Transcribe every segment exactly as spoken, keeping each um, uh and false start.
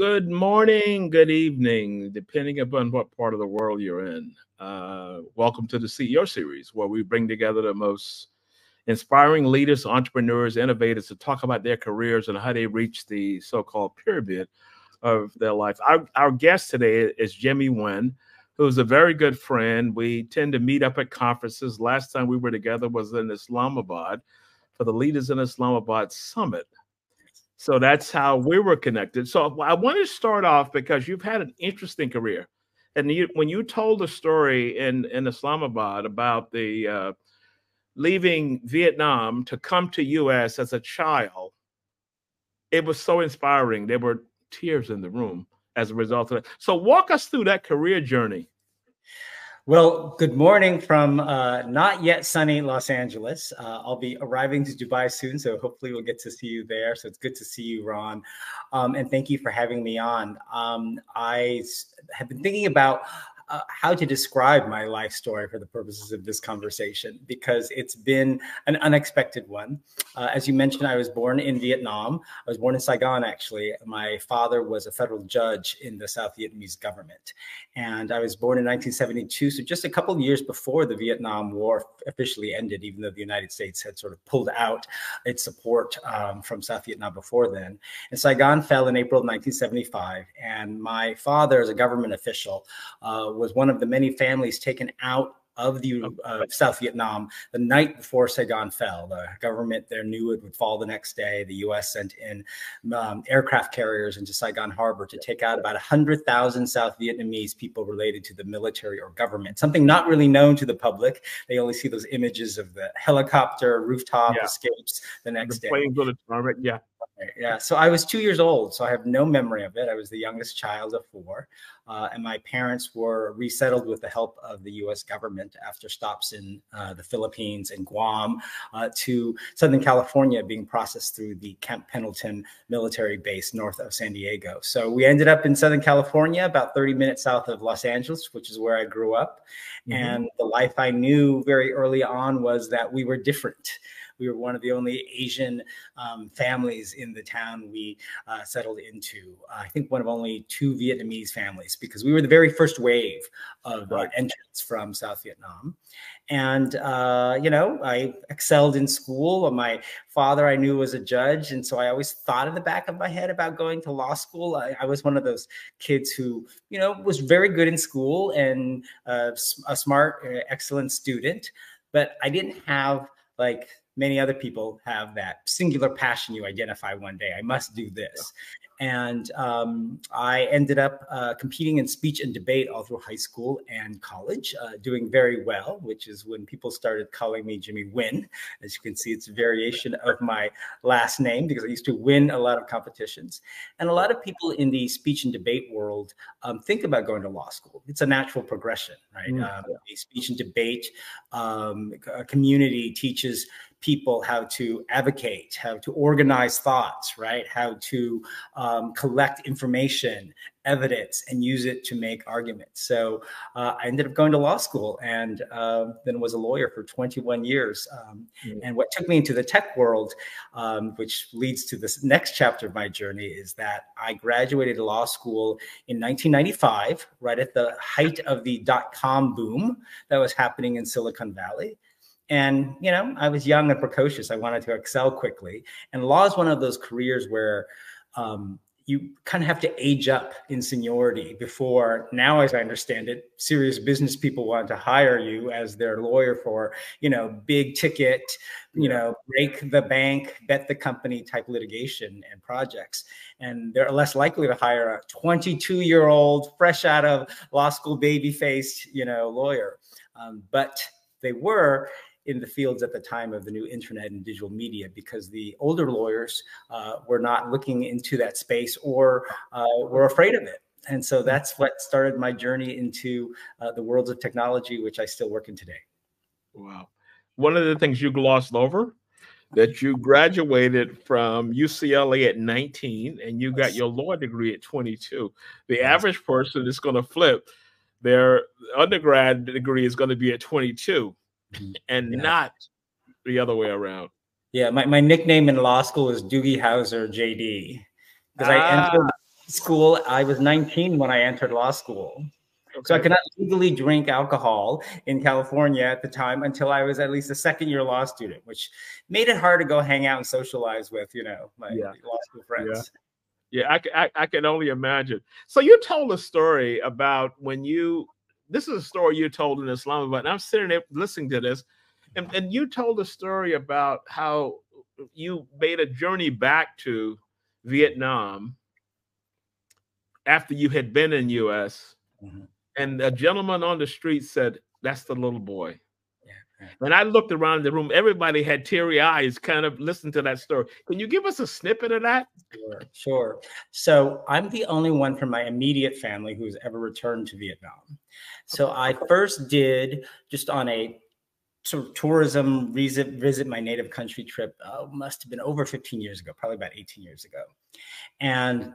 Good morning, good evening, depending upon what part of the world you're in. Uh, welcome to the C E O series, where we bring together the most inspiring leaders, entrepreneurs, innovators to talk about their careers and how they reach the so-called pyramid of their life. Our, our guest today is Jimmy Nguyen, who's a very good friend. We tend to meet up at conferences. Last time we were together was in Islamabad for the Leaders in Islamabad Summit. So that's how we were connected. So I want to start off because you've had an interesting career. And you, when you told the story in, in Islamabad about the uh, leaving Vietnam to come to U S as a child, it was so inspiring. There were tears in the room as a result of it. So walk us through that career journey. Well, good morning from uh, not yet sunny Los Angeles. Uh, I'll be arriving to Dubai soon, so hopefully we'll get to see you there. So it's good to see you, Ron. Um, and thank you for having me on. Um, I have been thinking about Uh, how to describe my life story for the purposes of this conversation, because it's been an unexpected one. Uh, as you mentioned, I was born in Vietnam. I was born in Saigon, actually. My father was a federal judge in the South Vietnamese government. And I was born in nineteen seventy-two, so just a couple of years before the Vietnam War officially ended, even though the United States had sort of pulled out its support um, from South Vietnam before then. And Saigon fell in April of nineteen seventy-five. And my father, as a government official, uh, was one of the many families taken out of the uh, South Vietnam the night before Saigon fell. The government there knew it would fall the next day. The U S sent in um, aircraft carriers into Saigon Harbor to take out about one hundred thousand South Vietnamese people related to the military or government, something not really known to the public. They only see those images of the helicopter rooftop yeah. escapes the next the day. Planes on the target, yeah. Yeah, so I was two years old, so I have no memory of it. I was the youngest child of four, uh, and my parents were resettled with the help of the U S government after stops in uh, the Philippines and Guam uh, to Southern California, being processed through the Camp Pendleton military base north of San Diego. So we ended up in Southern California, about thirty minutes south of Los Angeles, which is where I grew up. Mm-hmm. And the life I knew very early on was that we were different. We were one of the only Asian um, families in the town we uh, settled into. Uh, I think one of only two Vietnamese families, because we were the very first wave of uh, entrants from South Vietnam. And, uh, you know, I excelled in school. My father, I knew, was a judge. And so I always thought in the back of my head about going to law school. I, I was one of those kids who, you know, was very good in school and uh, a smart, uh, excellent student. But I didn't have, like, many other people have that singular passion you identify one day. I must do this. And um, I ended up uh, competing in speech and debate all through high school and college, uh, doing very well, which is when people started calling me Jimmy Nguyen. As you can see, it's a variation of my last name because I used to win a lot of competitions. And a lot of people in the speech and debate world um, think about going to law school. It's a natural progression, right? Mm-hmm. Um, the speech and debate um, community teaches people how to advocate, how to organize thoughts, right? How to um, collect information, evidence, and use it to make arguments. So uh, I ended up going to law school and uh, then was a lawyer for twenty-one years. Um, mm-hmm. And what took me into the tech world, um, which leads to this next chapter of my journey, is that I graduated law school in nineteen ninety-five, right at the height of the dot-com boom that was happening in Silicon Valley. And, you know, I was young and precocious. I wanted to excel quickly. And law is one of those careers where um, you kind of have to age up in seniority before, now, as I understand it, serious business people want to hire you as their lawyer for, you know, big ticket, you know, break the bank, bet the company type litigation and projects. And they're less likely to hire a twenty-two year old, fresh out of law school, baby faced, you know, lawyer. Um, but they were in the fields at the time of the new internet and digital media, because the older lawyers uh, were not looking into that space or uh, were afraid of it. And so that's what started my journey into uh, the worlds of technology, which I still work in today. Wow. One of the things you glossed over, that you graduated from U C L A at nineteen and you got your law degree at twenty-two. The yes. average person is going to flip. Their undergrad degree is going to be at twenty-two. And yeah. not the other way around. Yeah, my, my nickname in law school is Doogie Howser J D, because ah. I entered school. I was nineteen when I entered law school. Okay. So I could not legally drink alcohol in California at the time until I was at least a second year law student, which made it hard to go hang out and socialize with, you know, my yeah. law school friends. Yeah, yeah I, I, I can only imagine. So you told a story about when you, this is a story you told in Islamabad, and I'm sitting there listening to this, and, and you told a story about how you made a journey back to Vietnam after you had been in U S, mm-hmm. and a gentleman on the street said, "That's the little boy." Yeah, right. And I looked around the room. Everybody had teary eyes kind of listened to that story. Can you give us a snippet of that? Sure, sure. So I'm the only one from my immediate family who's ever returned to Vietnam. So I first did, just on a sort of tourism visit, visit my native country trip, uh, must have been over fifteen years ago, probably about eighteen years ago. And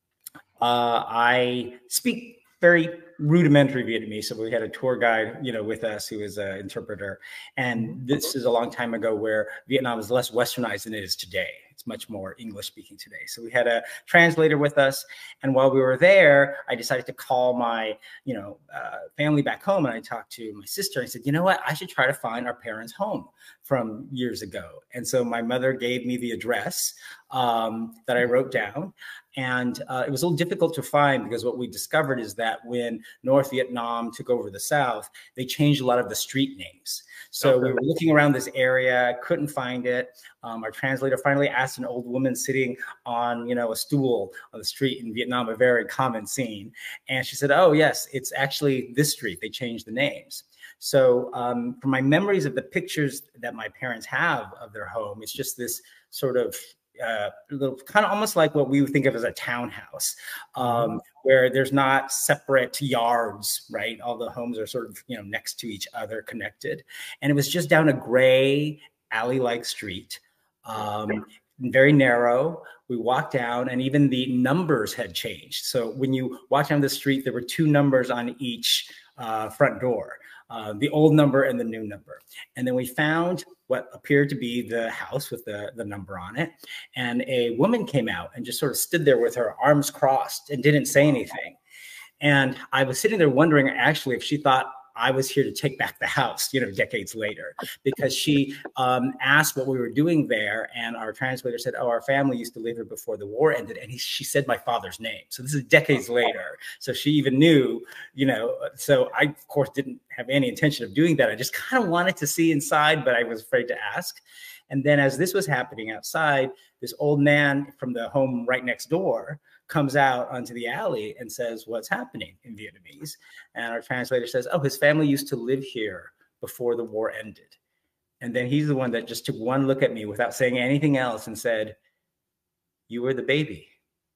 uh, I speak very rudimentary Vietnamese. So we had a tour guide, you know, with us who was an interpreter. And this is a long time ago where Vietnam is less westernized than it is today. It's much more English speaking today. So we had a translator with us. And while we were there, I decided to call my, you know, uh, family back home. And I talked to my sister. And I said, you know what, I should try to find our parents' home from years ago. And so my mother gave me the address um, that I wrote down. And uh, it was a little difficult to find because what we discovered is that when North Vietnam took over the South, they changed a lot of the street names. So okay. we were looking around this area, couldn't find it. Um, our translator finally asked an old woman sitting on, you know, a stool on the street in Vietnam, a very common scene. And she said, oh, yes, it's actually this street. They changed the names. So um, from my memories of the pictures that my parents have of their home, it's just this sort of Uh, little, kind of almost like what we would think of as a townhouse, um, where there's not separate yards, right? All the homes are sort of, you know, next to each other, connected. And it was just down a gray alley-like street, um, very narrow. We walked down and even the numbers had changed. So when you walk down the street, there were two numbers on each uh, front door, uh, the old number and the new number. And then we found what appeared to be the house with the, the number on it. And a woman came out and just sort of stood there with her arms crossed and didn't say anything. And I was sitting there wondering actually if she thought I was here to take back the house, you know, decades later, because she um, asked what we were doing there. And our translator said, oh, our family used to live here before the war ended. And he, she said my father's name. So this is decades later. So she even knew, you know, so I, of course, didn't have any intention of doing that. I just kind of wanted to see inside, but I was afraid to ask. And then as this was happening outside, this old man from the home right next door comes out onto the alley and says, what's happening in Vietnamese? And our translator says, oh, his family used to live here before the war ended. And then he's the one that just took one look at me without saying anything else and said, you were the baby.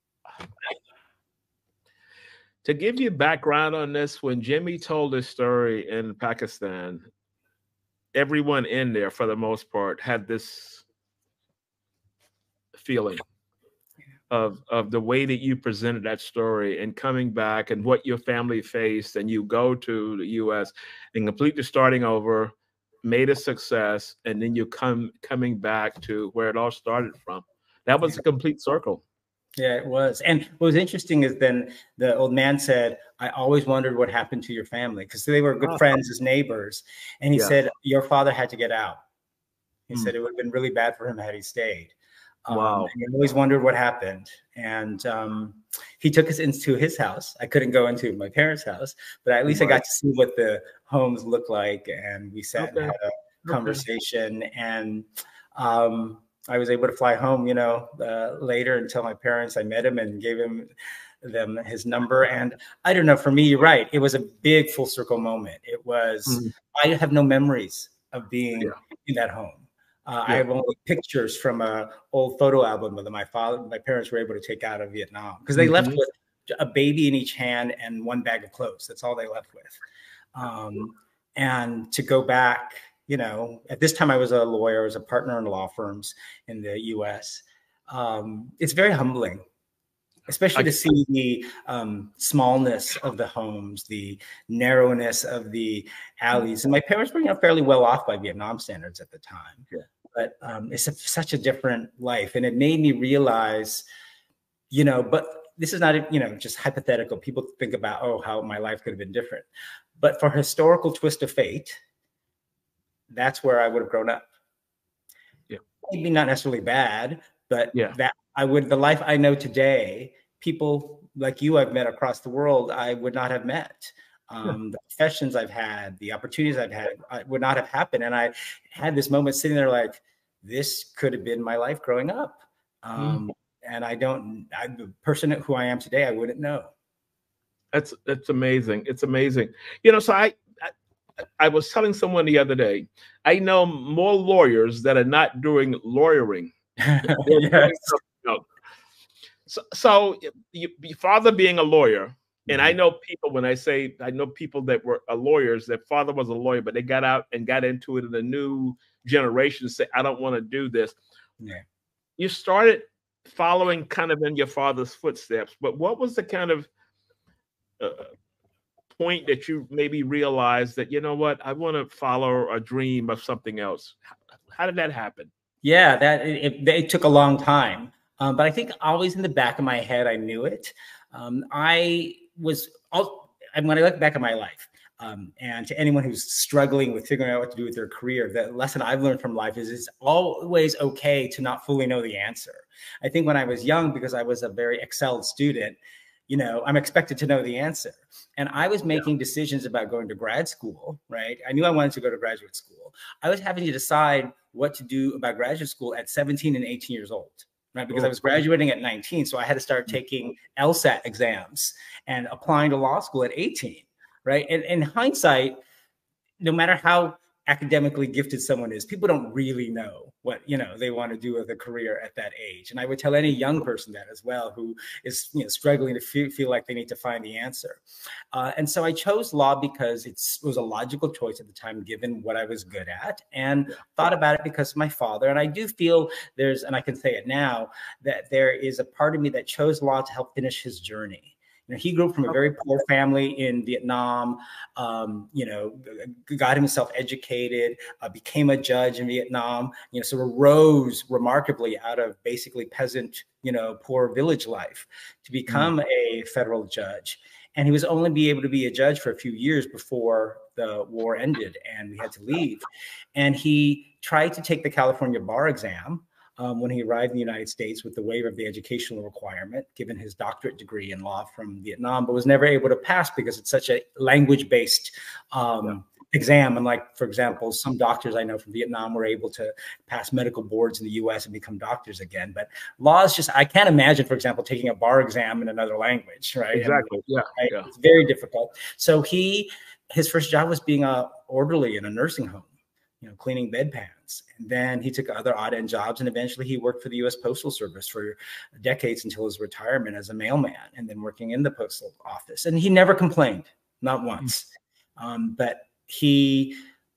To give you background on this, when Jimmy told this story in Pakistan, everyone in there, for the most part, had this feeling of, of the way that you presented that story and coming back and what your family faced, and you go to the U S and completely starting over, made a success, and then you come coming back to where it all started from. That was a complete circle. Yeah, it was. And what was interesting is then the old man said, I always wondered what happened to your family, because they were good oh. friends as neighbors. And he yeah. said, your father had to get out. He mm. said it would have been really bad for him had he stayed. Um, wow. And he always wondered what happened. And um, he took us into his house. I couldn't go into my parents' house, but at least right. I got to see what the homes look like. And we sat okay. and had a conversation. Okay. And um, I was able to fly home, you know, uh, later and tell my parents I met him and gave him them his number. And I don't know, for me, you're right. It was a big full circle moment. It was, mm-hmm. I have no memories of being yeah. in that home. Uh, yeah. I have only pictures from a old photo album that my father, my parents were able to take out of Vietnam, because they mm-hmm. left with a baby in each hand and one bag of clothes. That's all they left with. Um, and to go back, you know, at this time I was a lawyer, I was a partner in law firms in the U S. Um, it's very humbling, especially to see the um, smallness of the homes, the narrowness of the alleys. And my parents were, you know, fairly well off by Vietnam standards at the time. Yeah. But um, it's a, such a different life. And it made me realize, you know, but this is not, you know, just hypothetical. People think about, oh, how my life could have been different. But for historical twist of fate, that's where I would have grown up. Yeah. Maybe not necessarily bad, but yeah. that I would, the life I know today, people like you I've met across the world, I would not have met. Um, yeah. The professions I've had, the opportunities I've had, I would not have happened. And I had this moment sitting there like, this could have been my life growing up. Um, mm. And I don't, I, the person who I am today, I wouldn't know. That's, that's amazing. It's amazing. You know, so I, I, I was telling someone the other day, I know more lawyers that are not doing lawyering. Yes. So, so you, your father being a lawyer, and mm-hmm. I know people, when I say, I know people that were uh, lawyers, that father was a lawyer, but they got out and got into it in the new generation, say, I don't want to do this. Yeah. You started following kind of in your father's footsteps, but what was the kind of uh, point that you maybe realized that, you know what, I want to follow a dream of something else? How, how did that happen? Yeah, that it, it took a long time. Um, but I think always in the back of my head, I knew it. Um, I was, all, when I look back at my life, um, and to anyone who's struggling with figuring out what to do with their career, the lesson I've learned from life is it's always okay to not fully know the answer. I think when I was young, because I was a very excelled student, you know, I'm expected to know the answer. And I was making yeah. decisions about going to grad school, right? I knew I wanted to go to graduate school. I was having to decide what to do about graduate school at seventeen and eighteen years old. Right, because I was graduating at nineteen, so I had to start taking LSAT exams and applying to law school at eighteen, right? And in hindsight, no matter how academically gifted someone is, people don't really know what, you know, they want to do with a career at that age. And I would tell any young person that as well, who is, you know, struggling to feel, feel like they need to find the answer. Uh, and so I chose law because it's, it was a logical choice at the time, given what I was good at, and thought about it because of my father. And I do feel there's, and I can say it now, that there is a part of me that chose law to help finish his journey. You know, he grew up from a very poor family in Vietnam, um, you know, got himself educated, uh, became a judge in Vietnam, you know, sort of rose remarkably out of basically peasant, you know, poor village life to become mm. a federal judge. And he was only be able to be a judge for a few years before the war ended and we had to leave. And he tried to take the California bar exam Um, when he arrived in the United States with the waiver of the educational requirement, given his doctorate degree in law from Vietnam, but was never able to pass because it's such a language-based um, yeah. exam. And like, for example, some doctors I know from Vietnam were able to pass medical boards in the U S and become doctors again. But law is just, I can't imagine, for example, taking a bar exam in another language, right? Exactly, and, yeah, right? yeah. It's very difficult. So he, his first job was being a orderly in a nursing home, you know, cleaning bedpans. And then he took other odd end jobs, and eventually he worked for the U S Postal Service for decades until his retirement as a mailman, and then working in the postal office. And he never complained, not once. Mm-hmm. Um, but he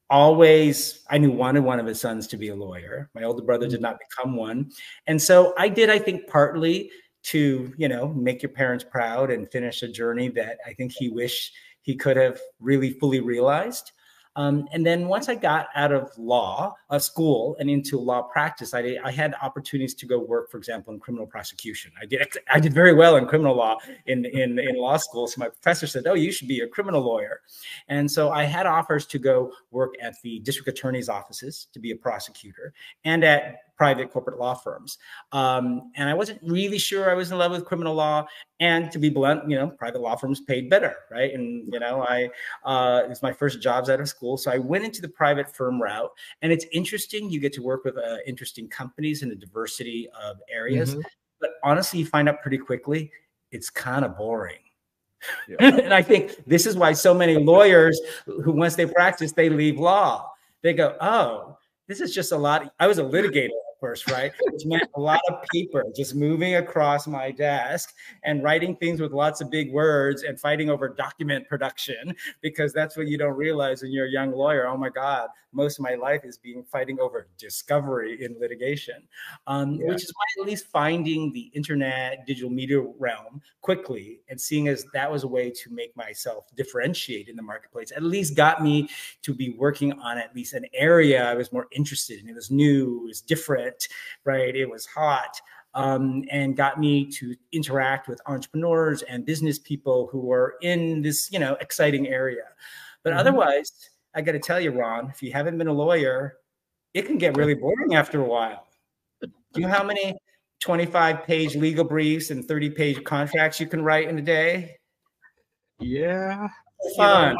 always, I knew, wanted one of his sons to be a lawyer. My older brother mm-hmm. did not become one. And so I did, I think, partly to, you know, make your parents proud and finish a journey that I think he wished he could have really fully realized. Um, and then once I got out of law, uh, school and into law practice, I, I had opportunities to go work, for example, in criminal prosecution. I did I did very well in criminal law in, in, in law school. So my professor said, oh, you should be a criminal lawyer. And so I had offers to go work at the district attorney's offices to be a prosecutor and at private corporate law firms. Um, and I wasn't really sure I was in love with criminal law. And to be blunt, you know, private law firms paid better, right? And, you know, I, uh, it was my first jobs out of school. So I went into the private firm route, and it's interesting. You get to work with uh, interesting companies in a diversity of areas. Mm-hmm. But honestly, you find out pretty quickly, it's kind of boring. Yeah. And I think this is why so many lawyers who, once they practice, they leave law. They go, oh, this is just a lot. I was a litigator at first, right? Which meant a lot of paper just moving across my desk and writing things with lots of big words and fighting over document production, because that's what you don't realize when you're a young lawyer. Oh my God, most of my life is being fighting over discovery in litigation, um, yeah. which is why at least finding the internet, digital media realm quickly and seeing as that was a way to make myself differentiate in the marketplace, at least got me to be working on at least an area I was more interested in. It was new, it was different, right? It was hot. um, and got me to interact with entrepreneurs and business people who were in this, you know, exciting area. But mm-hmm. otherwise, I got to tell you, Ron, if you haven't been a lawyer, it can get really boring after a while. Do you know how many twenty-five page legal briefs and thirty page contracts you can write in a day? Yeah. Fun.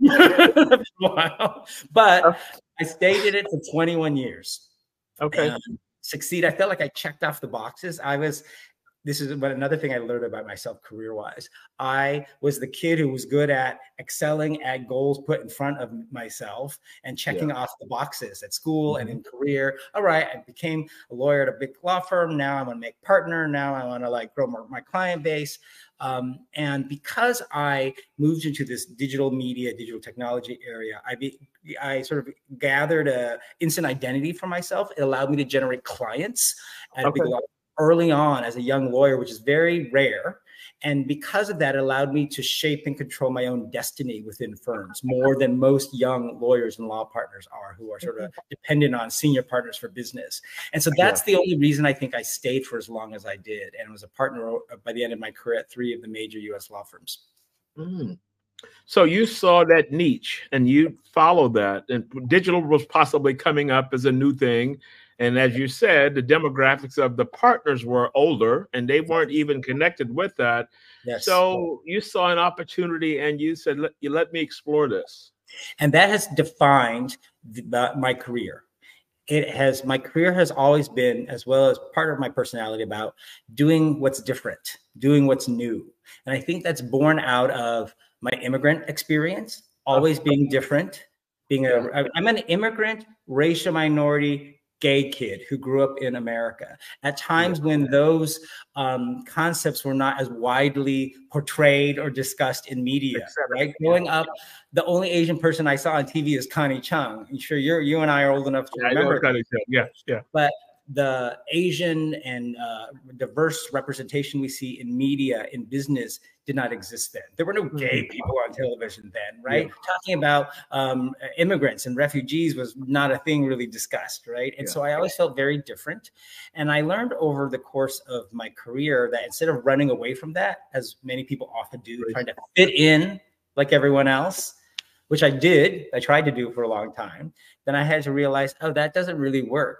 Wow. But I stayed in it for twenty-one years. Okay. And succeed. I felt like I checked off the boxes. I was, this is what another thing I learned about myself career-wise. I was the kid who was good at excelling at goals put in front of myself and checking yeah. off the boxes at school mm-hmm. and in career. All right, I became a lawyer at a big law firm. Now I want to make partner. Now I want to like grow more, my client base. Um, and because I moved into this digital media, digital technology area, I be, I sort of gathered a instant identity for myself. It allowed me to generate clients at okay. a big law early on as a young lawyer, which is very rare. And because of that, it allowed me to shape and control my own destiny within firms more than most young lawyers and law partners are, who are sort of dependent on senior partners for business. And so that's yeah. the only reason I think I stayed for as long as I did, and was a partner by the end of my career at three of the major U S law firms. Mm. So you saw that niche and you followed that, and digital was possibly coming up as a new thing. And as you said, the demographics of the partners were older and they weren't even connected with that. Yes. So you saw an opportunity and you said, let, you let me explore this. And that has defined the, my career. It has, my career has always been, as well as part of my personality, about doing what's different, doing what's new. And I think that's born out of my immigrant experience, always being different, being a, I'm an immigrant, racial minority, gay kid who grew up in America at times yeah. when those um, concepts were not as widely portrayed or discussed in media, exactly. right? Growing up, the only Asian person I saw on T V is Connie Chung. I'm sure you're, you and I are old enough to yeah, remember. I know Connie Chung. Yeah, yeah. But the Asian and uh, diverse representation we see in media, in business, did not exist then. There were no gay people on television then, right? Yeah. Talking about um, immigrants and refugees was not a thing really discussed, right? And yeah. so I always felt very different. And I learned over the course of my career that instead of running away from that, as many people often do, right. trying to fit in like everyone else, which I did, I tried to do for a long time, then I had to realize, oh, that doesn't really work.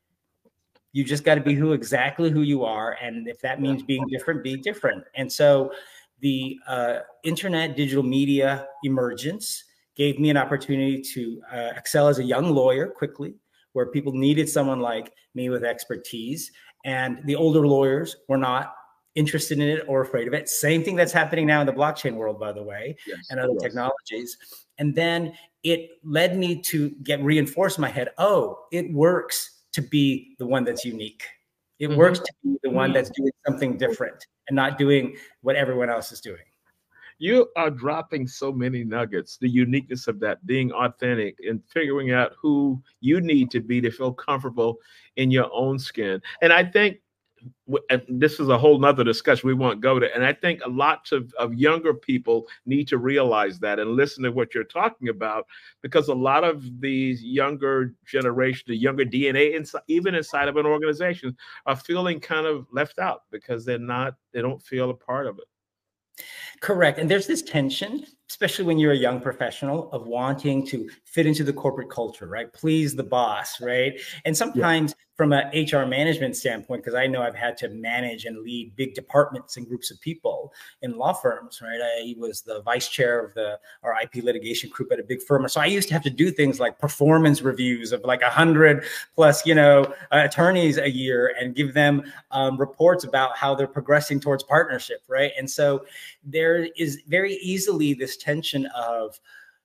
You just got to be who exactly who you are. And if that means being different, be different. And so the uh, internet digital media emergence gave me an opportunity to uh, excel as a young lawyer quickly, where people needed someone like me with expertise. And the older lawyers were not interested in it or afraid of it. Same thing that's happening now in the blockchain world, by the way, yes, and other yes. technologies. And then it led me to get reinforced in my head, oh, it works to be the one that's unique. It mm-hmm. works to be the one that's doing something different and not doing what everyone else is doing. You are dropping so many nuggets, the uniqueness of that, being authentic and figuring out who you need to be to feel comfortable in your own skin. And I think, and this is a whole nother discussion we won't go to. And I think a lot of, of younger people need to realize that and listen to what you're talking about, because a lot of these younger generation, the younger D N A, inside, even inside of an organization, are feeling kind of left out because they're not, they don't feel a part of it. Correct. And there's this tension, especially when you're a young professional, of wanting to fit into the corporate culture, right? Please the boss, right? And sometimes yeah. from an H R management standpoint, because I know I've had to manage and lead big departments and groups of people in law firms, right? I was the vice chair of the our I P litigation group at a big firm. So I used to have to do things like performance reviews of like a hundred plus, you know, uh, attorneys a year and give them um, reports about how they're progressing towards partnership, right? And so there is very easily this tension of,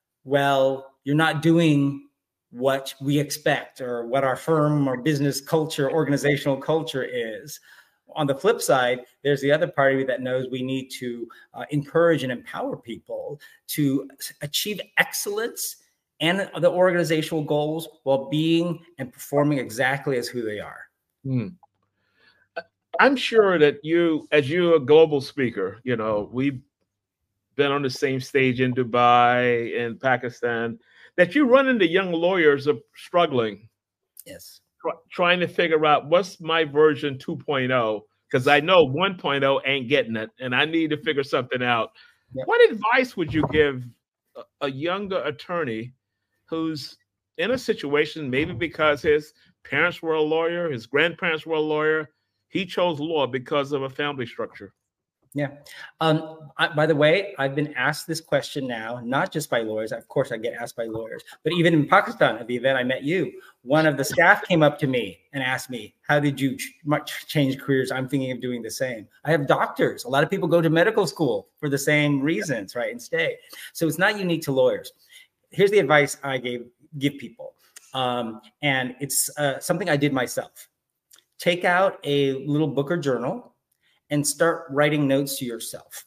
well, you're not doing what we expect or what our firm or business culture, organizational culture is. On the flip side, there's the other party that knows we need to uh, encourage and empower people to achieve excellence and the organizational goals while being and performing exactly as who they are. Hmm. I'm sure that you, as you're a global speaker, you know, we've been on the same stage in Dubai and Pakistan, that you run into young lawyers are struggling. Yes. try, trying to figure out what's my version two point oh, because I know one point oh ain't getting it, and I need to figure something out. Yep. What advice would you give a, a younger attorney who's in a situation, maybe because his parents were a lawyer, his grandparents were a lawyer, he chose law because of a family structure? Yeah. Um, I, by the way, I've been asked this question now, not just by lawyers. Of course, I get asked by lawyers, but even in Pakistan, at the event I met you, one of the staff came up to me and asked me, how did you ch change careers? I'm thinking of doing the same. I have doctors. A lot of people go to medical school for the same reasons, right, and stay. So it's not unique to lawyers. Here's the advice I gave give people. Um, and it's uh, something I did myself. Take out a little book or journal and start writing notes to yourself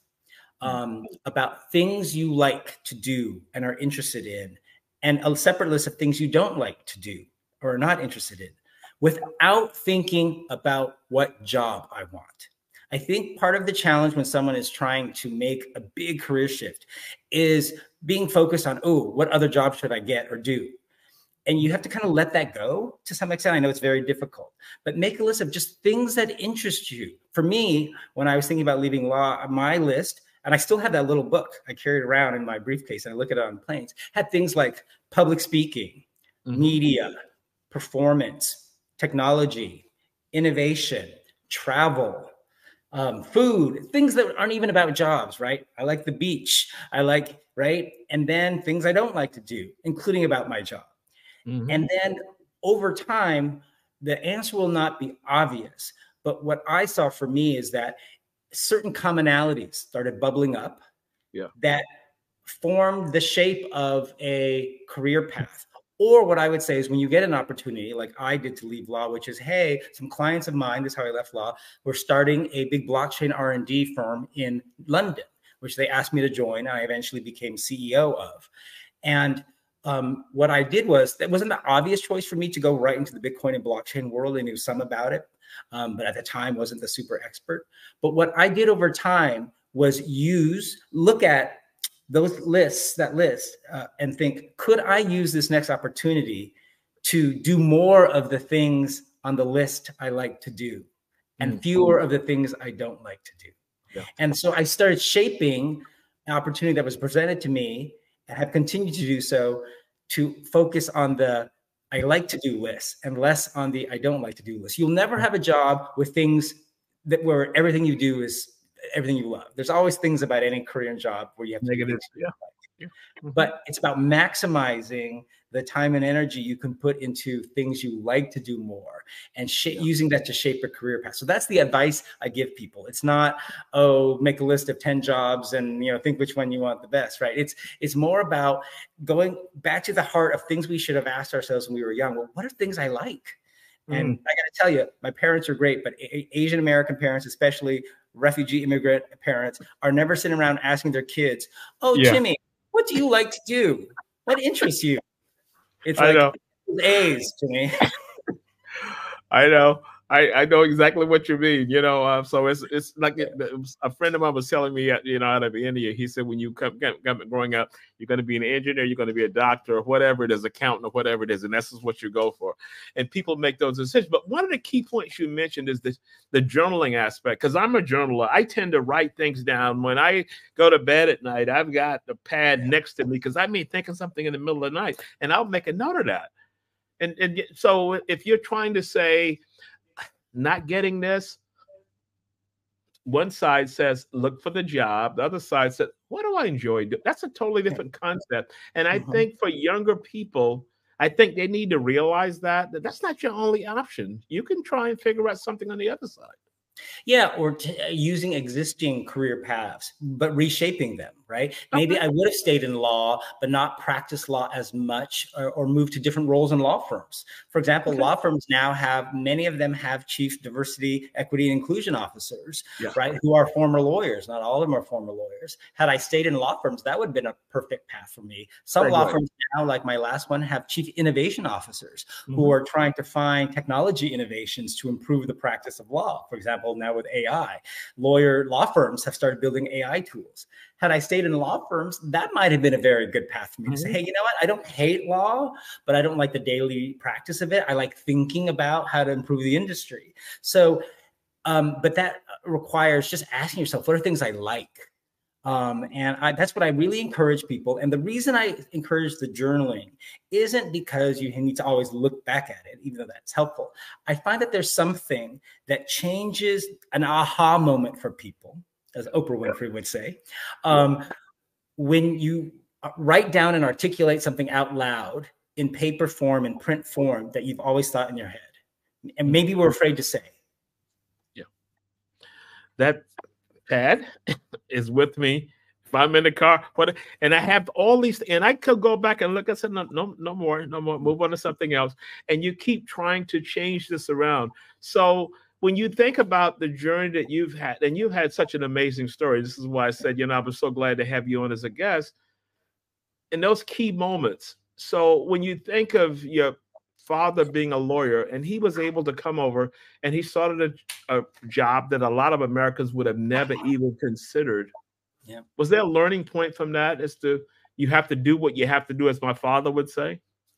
um, about things you like to do and are interested in, and a separate list of things you don't like to do or are not interested in, without thinking about what job I want. I think part of the challenge when someone is trying to make a big career shift is being focused on, oh, what other job should I get or do? And you have to kind of let that go to some extent. I know it's very difficult, but make a list of just things that interest you. For me, when I was thinking about leaving law, my list, and I still have that little book I carried around in my briefcase, and I look at it on planes, had things like public speaking, mm-hmm. media, performance, technology, innovation, travel, um, food, things that aren't even about jobs, right? I like the beach. I like, right? And then things I don't like to do, including about my job. Mm-hmm. And then over time, the answer will not be obvious. But what I saw for me is that certain commonalities started bubbling up yeah. that formed the shape of a career path. Or what I would say is when you get an opportunity, like I did to leave law, which is, hey, some clients of mine, this is how I left law, were starting a big blockchain R and D firm in London, which they asked me to join, and I eventually became C E O of. And Um, what I did was, that wasn't the obvious choice for me to go right into the Bitcoin and blockchain world. I knew some about it, um, but at the time wasn't the super expert. But what I did over time was use, look at those lists, that list, uh, and think, could I use this next opportunity to do more of the things on the list I like to do and mm-hmm. fewer of the things I don't like to do? Yeah. And so I started shaping an opportunity that was presented to me, and have continued to do so, to focus on the I like to do list and less on the I don't like to do list. You'll never have a job with things that where everything you do is everything you love. There's always things about any career and job where you have to negative. Yeah. Yeah. But it's about maximizing the time and energy you can put into things you like to do more, and sh- yeah. using that to shape a career path. So that's the advice I give people. It's not, oh, make a list of ten jobs and, you know, think which one you want the best, right? It's it's more about going back to the heart of things we should have asked ourselves when we were young. Well, what are things I like? Mm. And I got to tell you, my parents are great, but a- Asian American parents, especially refugee immigrant parents, are never sitting around asking their kids, oh, yeah. Jimmy, what do you like to do? What interests you? It's like I know. A's to me. I know. I, I know exactly what you mean. You know, uh, so it's it's like it, a friend of mine was telling me, you know, out of India, he said, when you come, come growing up, you're going to be an engineer, you're going to be a doctor, or whatever it is, accountant, or whatever it is, and this is what you go for. And people make those decisions. But one of the key points you mentioned is this, the journaling aspect, because I'm a journaler. I tend to write things down. When I go to bed at night, I've got the pad next to me because I may think of something in the middle of the night, and I'll make a note of that. And, and so if you're trying to say, not getting this, one side says, look for the job. The other side said, what do I enjoy doing? That's a totally different concept. And I mm-hmm. think for younger people, I think they need to realize that, that that's not your only option. You can try and figure out something on the other side. Yeah, or t- using existing career paths, but reshaping them, right? Maybe okay. I would have stayed in law, but not practice law as much, or, or move to different roles in law firms. For example, okay. law firms now have, many of them have chief diversity, equity, and inclusion officers, yeah. right? Who are former lawyers. Not all of them are former lawyers. Had I stayed in law firms, that would have been a perfect path for me. Some Very law good. firms now, like my last one, have chief innovation officers mm-hmm. who are trying to find technology innovations to improve the practice of law. For example, now with A I, lawyer law firms have started building A I tools. had I stayed in law firms, that might have been a very good path for me mm-hmm. to say, hey, you know what? I don't hate law, but I don't like the daily practice of it. I like thinking about how to improve the industry. So, um, but that requires just asking yourself, what are things I like? Um, and I, that's what I really encourage people. And the reason I encourage the journaling isn't because you need to always look back at it, even though that's helpful. I find that there's something that changes an aha moment for people, as Oprah Winfrey would say, um, when you write down and articulate something out loud in paper form and print form that you've always thought in your head, and maybe we're afraid to say. Yeah, that pad is with me. If I'm in the car, what, and I have all these, and I could go back and look. I said, no, no, no more, no more. Move on to something else. And you keep trying to change this around. So when you think about the journey that you've had, and you've had such an amazing story. This is why I said, you know, I was so glad to have you on as a guest. In those key moments. So when you think of your father being a lawyer, and he was able to come over and he started a, a job that a lot of Americans would have never even considered. Yeah. Was there a learning point from that as to you have to do what you have to do, as my father would say?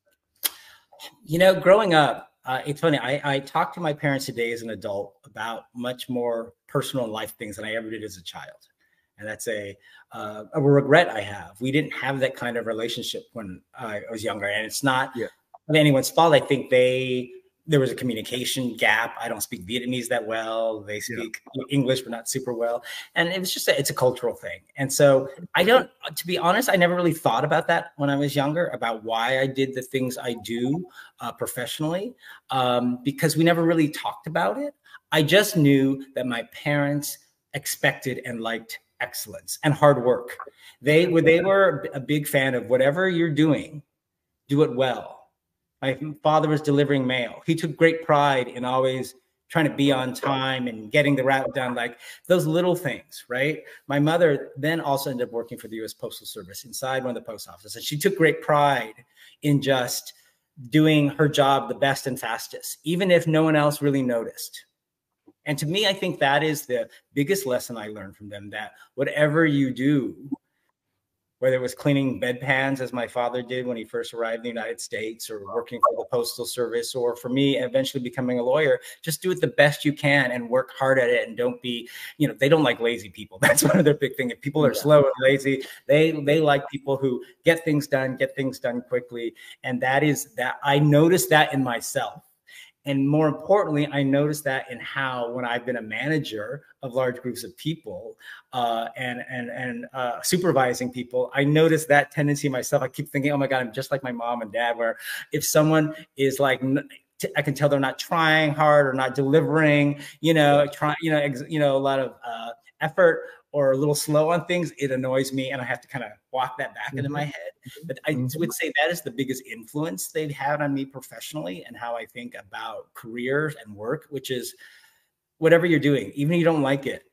You know, growing up, uh, it's funny. I, I talked to my parents today as an adult about much more personal life things than I ever did as a child. And that's a, uh, a regret I have. We didn't have that kind of relationship when I was younger. And it's not yeah. anyone's fault. I think they there was a communication gap. I don't speak Vietnamese that well. They speak yeah. English, but not super well. And it was just a, it's a cultural thing. And so I don't, to be honest, I never really thought about that when I was younger, about why I did the things I do uh, professionally, um, because we never really talked about it. I just knew that my parents expected and liked excellence and hard work. They were, they were a big fan of whatever you're doing, do it well. My father was delivering mail. He took great pride in always trying to be on time and getting the route done, like those little things, right? My mother then also ended up working for the U S Postal Service inside one of the post offices. And she took great pride in just doing her job the best and fastest, even if no one else really noticed. And to me, I think that is the biggest lesson I learned from them, that whatever you do, whether it was cleaning bedpans, as my father did when he first arrived in the United States, or working for the Postal Service, or for me, eventually becoming a lawyer, just do it the best you can and work hard at it. And don't be, you know, they don't like lazy people. That's one of their big things. If people are yeah. slow and lazy, they, they like people who get things done, get things done quickly. And that is that I noticed that in myself. And more importantly, I noticed that in how, when I've been a manager of large groups of people uh, and and and uh, supervising people, I noticed that tendency myself. I keep thinking, oh my God, I'm just like my mom and dad, where if someone is like, I can tell they're not trying hard or not delivering, you know, trying, you know, ex, you know, a lot of uh, effort, or a little slow on things, it annoys me. And I have to kind of walk that back mm-hmm. into my head. But I mm-hmm. would say that is the biggest influence they've had on me professionally and how I think about careers and work, which is whatever you're doing, even if you don't like it,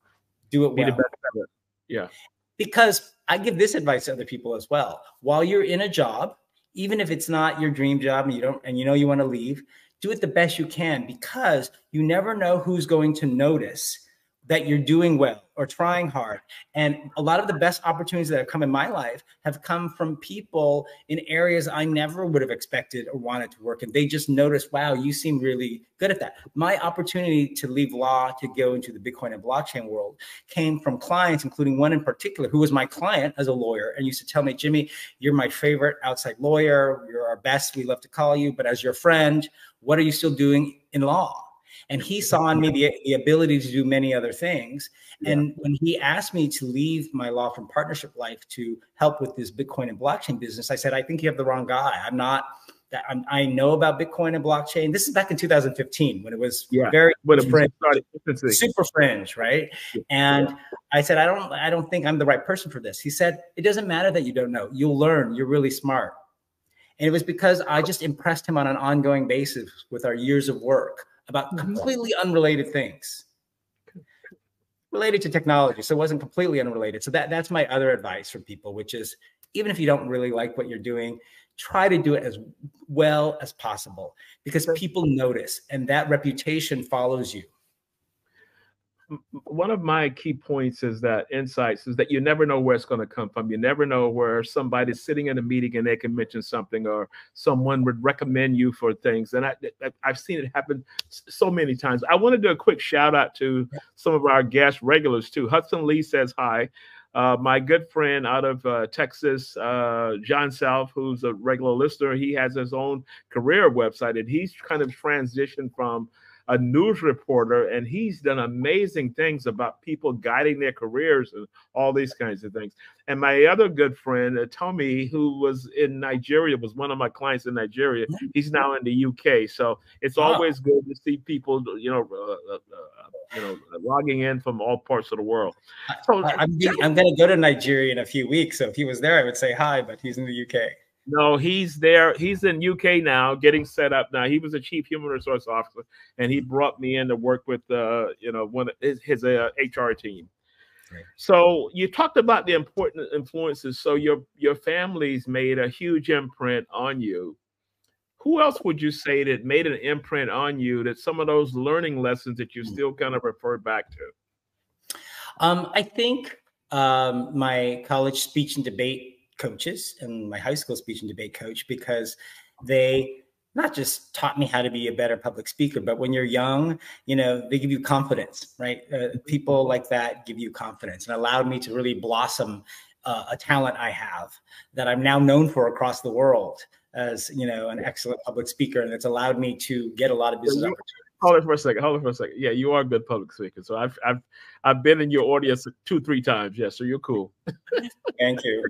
do it well. Be the best at it. Yeah. Because I give this advice to other people as well. While you're in a job, even if it's not your dream job and you don't, and you know you want to leave, do it the best you can, because you never know who's going to notice that you're doing well or trying hard. And a lot of the best opportunities that have come in my life have come from people in areas I never would have expected or wanted to work in. They just noticed, wow, you seem really good at that. My opportunity to leave law to go into the Bitcoin and blockchain world came from clients, including one in particular who was my client as a lawyer and used to tell me, Jimmy, you're my favorite outside lawyer. You're our best. We love to call you. But as your friend, what are you still doing in law? And he saw in me the, the ability to do many other things. And yeah. when he asked me to leave my law firm partnership life to help with this Bitcoin and blockchain business, I said, I think you have the wrong guy. I'm not that I'm, I know about Bitcoin and blockchain. This is back in two thousand fifteen when it was yeah. very when it fringe, super fringe, right? Yeah. And yeah. I said, I don't, I don't think I'm the right person for this. He said, it doesn't matter that you don't know. You'll learn. You're really smart. And it was because I just impressed him on an ongoing basis with our years of work about completely unrelated things related to technology. So it wasn't completely unrelated. So that, that's my other advice for people, which is, even if you don't really like what you're doing, try to do it as well as possible, because people notice and that reputation follows you. one of my key points is that insights is that you never know where it's going to come from. You never know where somebody's sitting in a meeting and they can mention something, or someone would recommend you for things. And I, I've seen it happen so many times. I want to do a quick shout out to some of our guest regulars too. Hudson Lee says hi. Uh, my good friend out of uh, Texas, uh, John South, who's a regular listener, he has his own career website, and he's kind of transitioned from a news reporter, and he's done amazing things about people guiding their careers and all these kinds of things. And my other good friend, uh, Tommy, who was in Nigeria, was one of my clients in Nigeria. He's now in the U K. So it's wow. always good to see people, you know, uh, uh, you know, logging in from all parts of the world. So I'm, I'm going to go to Nigeria in a few weeks. So if he was there, I would say hi, but he's in the U K. No, he's there. He's in U K now, getting set up now. He was a chief human resource officer, and he brought me in to work with, uh, you know, one of his, his uh, H R team. Right. So you talked about the important influences. So your your family's made a huge imprint on you. Who else would you say that made an imprint on you? That some of those learning lessons that you still kind of refer back to? Um, I think um, my college speech and debate coaches and my high school speech and debate coach, because they not just taught me how to be a better public speaker, but when you're young, you know, they give you confidence, right? Uh, people like that give you confidence, and allowed me to really blossom uh, a talent I have that I'm now known for across the world as, you know, an excellent public speaker. And it's allowed me to get a lot of business opportunities. Hold it for a second. Hold it for a second. Yeah, you are a good public speaker. So I've I've I've been in your audience two, three times. Yeah, so you're cool. Thank you.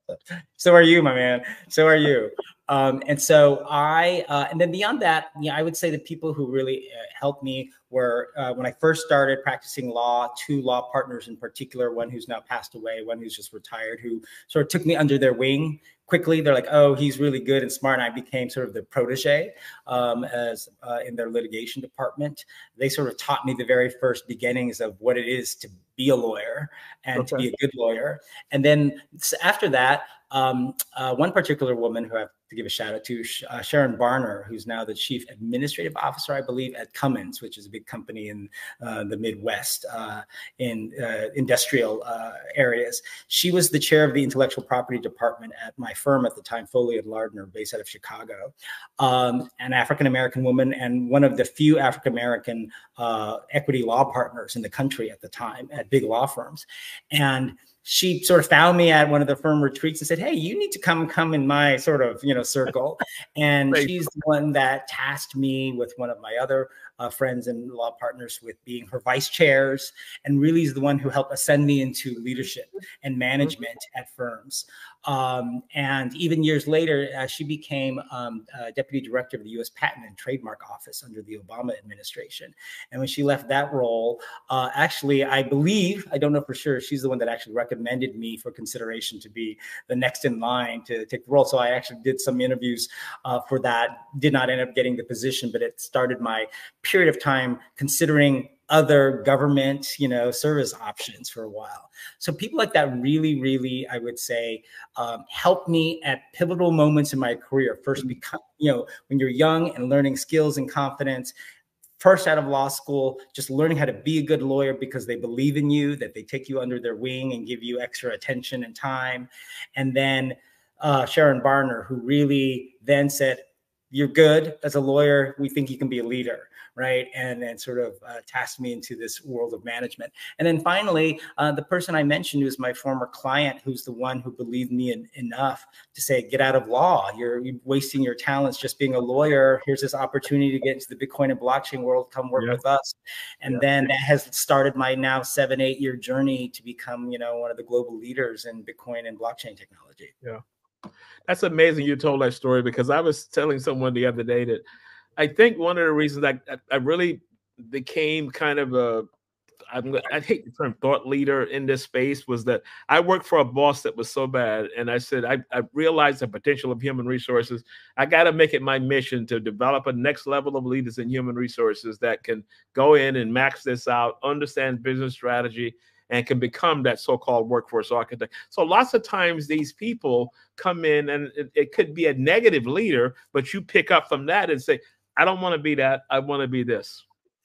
So are you, my man. So are you. Um, and so I, uh, and then beyond that, yeah, I would say the people who really uh, helped me were uh, when I first started practicing law, two law partners in particular, one who's now passed away, one who's just retired, who sort of took me under their wing quickly. They're like, oh, he's really good and smart. And I became sort of the protege um, as uh, in their litigation department. They sort of taught me the very first beginnings of what it is to be a lawyer and okay. to be a good lawyer. And then after that, um, uh, one particular woman who I have to give a shout out to, uh, Sharon Barner, who's now the chief administrative officer, I believe, at Cummins, which is a big company in uh, the Midwest uh, in uh, industrial uh, areas. She was the chair of the intellectual property department at my firm at the time, Foley and Lardner, based out of Chicago, um, an African-American woman and one of the few African-American uh, equity law partners in the country at the time at big law firms. And she sort of found me at one of the firm retreats and said, hey, you need to come come in my sort of, you know, circle. And she's the one that tasked me with one of my other uh, friends and law partners with being her vice chairs, and really is the one who helped ascend me into leadership and management at firms. Um, and even years later, uh, she became um, uh, deputy director of the U S Patent and Trademark Office under the Obama administration. And when she left that role, uh, actually, I believe, I don't know for sure, she's the one that actually recommended me for consideration to be the next in line to take the role. So I actually did some interviews uh, for that, did not end up getting the position, but it started my period of time considering other government, you know, service options for a while. So people like that really, really, I would say, um, helped me at pivotal moments in my career. First, become, you know, when you're young and learning skills and confidence, first out of law school, just learning how to be a good lawyer because they believe in you, that they take you under their wing and give you extra attention and time. And then uh, Sharon Barner, who really then said, you're good as a lawyer. We think you can be a leader, right? And then sort of uh, tasked me into this world of management. And then finally, uh, the person I mentioned was my former client, who's the one who believed me in, enough to say, get out of law. You're, you're wasting your talents just being a lawyer. Here's this opportunity to get into the Bitcoin and blockchain world. Come work yeah. with us. And yeah. then that has started my now seven, eight year journey to become, you know, one of the global leaders in Bitcoin and blockchain technology. Yeah. That's amazing you told that story, because I was telling someone the other day that I think one of the reasons I, I really became kind of a, I'm, I hate the term thought leader in this space, was that I worked for a boss that was so bad. And I said, I, I realized the potential of human resources. I got to make it my mission to develop a next level of leaders in human resources that can go in and max this out, understand business strategy, and can become that so-called workforce architect. So lots of times these people come in and it, it could be a negative leader, but you pick up from that and say, I don't want to be that. I want to be this.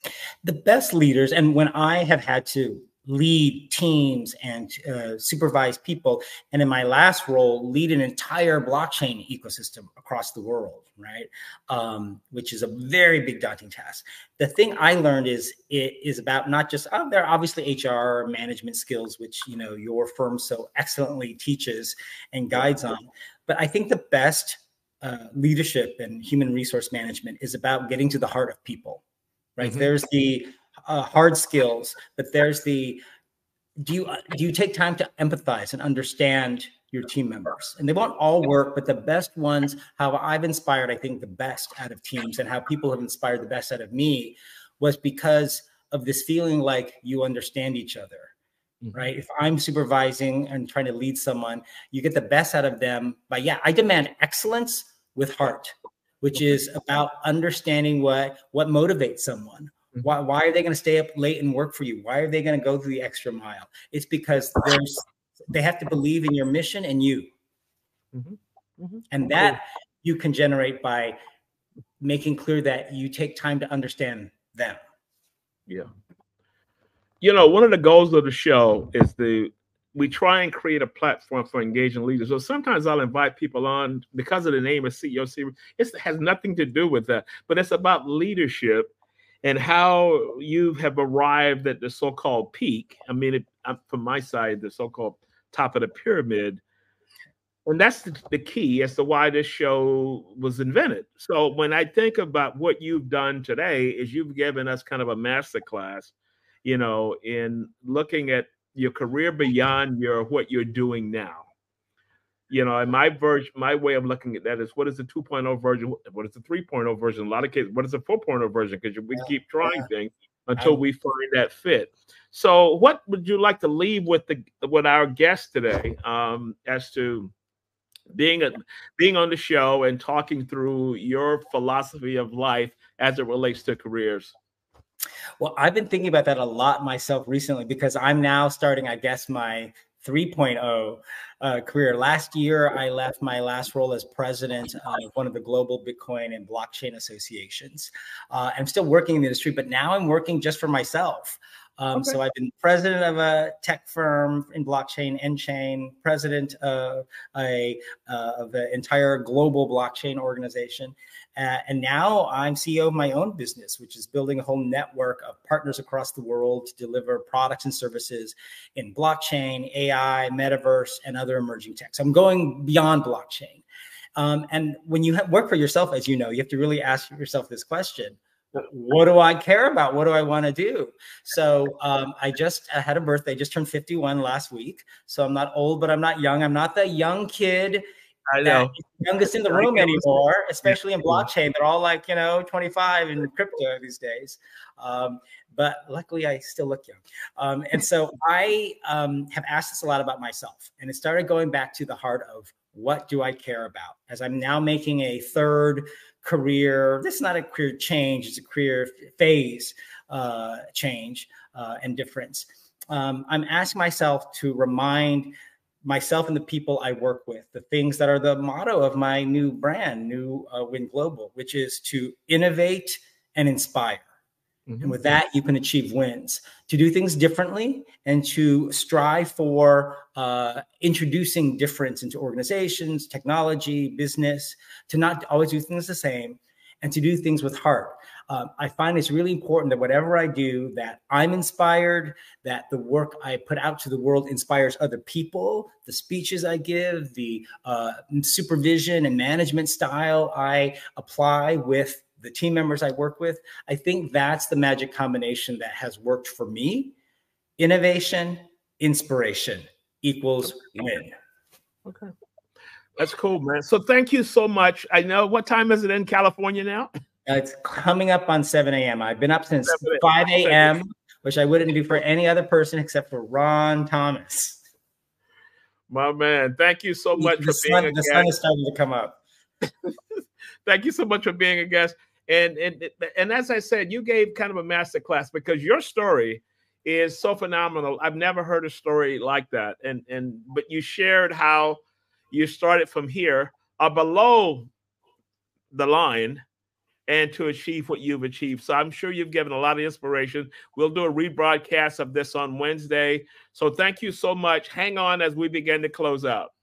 The best leaders, and when I have had to lead teams and uh, supervise people, and in my last role, lead an entire blockchain ecosystem across the world, right? Um, which is a very big daunting task. The thing I learned is it is about not just, oh, there are obviously H R management skills, which, you know, your firm so excellently teaches and guides on. But I think the best uh, leadership and human resource management is about getting to the heart of people, right? Mm-hmm. There's the Uh, hard skills, but there's the, do you do you take time to empathize and understand your team members? And they won't all work, but the best ones, how I've inspired, I think, the best out of teams, and how people have inspired the best out of me, was because of this feeling like you understand each other, mm-hmm. right? If I'm supervising and trying to lead someone, you get the best out of them by, yeah, I demand excellence with heart, which is about understanding what what motivates someone. Why, why are they going to stay up late and work for you? Why are they going to go through the extra mile? It's because there's they have to believe in your mission and you. Mm-hmm. Mm-hmm. And that you can generate by making clear that you take time to understand them. Yeah. You know, one of the goals of the show is the we try and create a platform for engaging leaders. So sometimes I'll invite people on because of the name of C E O Series. It has nothing to do with that, but it's about leadership and how you have arrived at the so-called peak. I mean, it, from my side, the so-called top of the pyramid. And that's the, the key as to why this show was invented. So when I think about what you've done today, is you've given us kind of a masterclass, you know, in looking at your career beyond your what you're doing now. You know, and my version, my way of looking at that is, what is the two point oh version? What is the three point oh version? A lot of cases, what is the four point oh version? Because we yeah, keep trying yeah. things until we find that fit. So what would you like to leave with the with our guest today um, as to being a, being on the show and talking through your philosophy of life as it relates to careers? Well, I've been thinking about that a lot myself recently, because I'm now starting, I guess, my three point oh uh, career. Last year, I left my last role as president of one of the global Bitcoin and blockchain associations. Uh, I'm still working in the industry, but now I'm working just for myself. Um, okay. So I've been president of a tech firm in blockchain, nChain, president of a uh, of the entire global blockchain organization. Uh, and now I'm C E O of my own business, which is building a whole network of partners across the world to deliver products and services in blockchain, A I, metaverse, and other emerging tech. So I'm going beyond blockchain. Um, and when you work for yourself, as you know, you have to really ask yourself this question. What do I care about? What do I want to do? So um, I just I had a birthday, just turned fifty-one last week. So I'm not old, but I'm not young. I'm not the young kid I know. youngest in the room anymore, especially in blockchain. They're all like, you know, twenty-five in crypto these days. Um, but luckily I still look young. Um, and so I um, have asked this a lot about myself, and it started going back to the heart of, what do I care about? As I'm now making a third career, this is not a career change, it's a career phase uh, change uh, and difference. Um, I'm asking myself to remind myself and the people I work with the things that are the motto of my new brand, New uh, Win Global, which is to innovate and inspire. Mm-hmm. And with that, you can achieve wins, to do things differently and to strive for uh, introducing difference into organizations, technology, business, to not always do things the same, and to do things with heart. Uh, I find it's really important that whatever I do, that I'm inspired, that the work I put out to the world inspires other people, the speeches I give, the uh, supervision and management style I apply with the team members I work with. I think that's the magic combination that has worked for me. Innovation, inspiration equals win. Okay. That's cool, man. So thank you so much. I know, what time is it in California now? Uh, it's coming up on seven a m I've been up since five a m, which I wouldn't do for any other person except for Ron Thomas. My man, thank you so much the for sun, being a the guest. sun is starting to come up. Thank you so much for being a guest. And, and and as I said, you gave kind of a master class, because your story is so phenomenal. I've never heard a story like that. And and but you shared how you started from here, or below the line, and to achieve what you've achieved. So I'm sure you've given a lot of inspiration. We'll do a rebroadcast of this on Wednesday. So thank you so much. Hang on as we begin to close out.